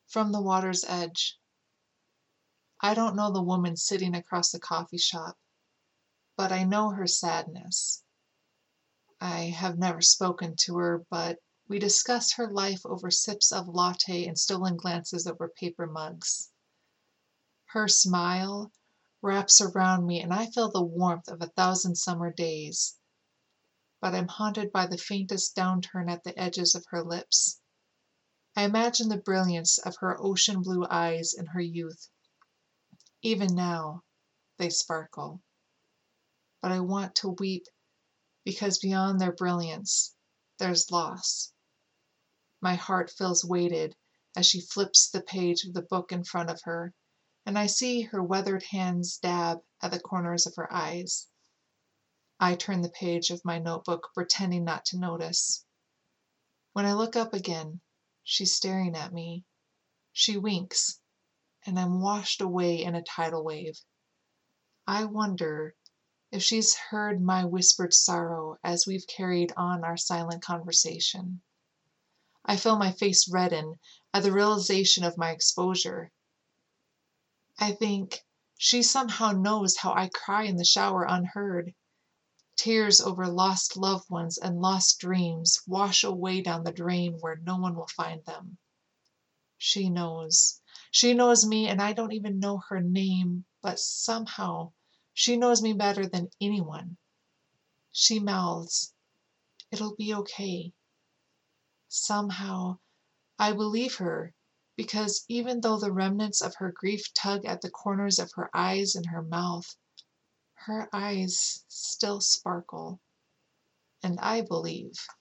From the water's edge. I don't know the woman sitting across the coffee shop, but I know her sadness. I have never spoken to her, but we discuss her life over sips of latte and stolen glances over paper mugs. Her smile wraps around me, and I feel the warmth of 1,000 summer days, but I'm haunted by the faintest downturn at the edges of her lips. I imagine the brilliance of her ocean blue eyes in her youth. Even now, they sparkle. But I want to weep because beyond their brilliance, there's loss. My heart feels weighted as she flips the page of the book in front of her, and I see her weathered hands dab at the corners of her eyes. I turn the page of my notebook, pretending not to notice. When I look up again, she's staring at me. She winks, and I'm washed away in a tidal wave. I wonder if she's heard my whispered sorrow as we've carried on our silent conversation. I feel my face redden at the realization of my exposure. I think she somehow knows how I cry in the shower unheard. Tears over lost loved ones and lost dreams wash away down the drain where no one will find them. She knows. She knows me, and I don't even know her name, but somehow she knows me better than anyone. She mouths, "It'll be okay." Somehow I believe her, because even though the remnants of her grief tug at the corners of her eyes and her mouth, her eyes still sparkle, and I believe.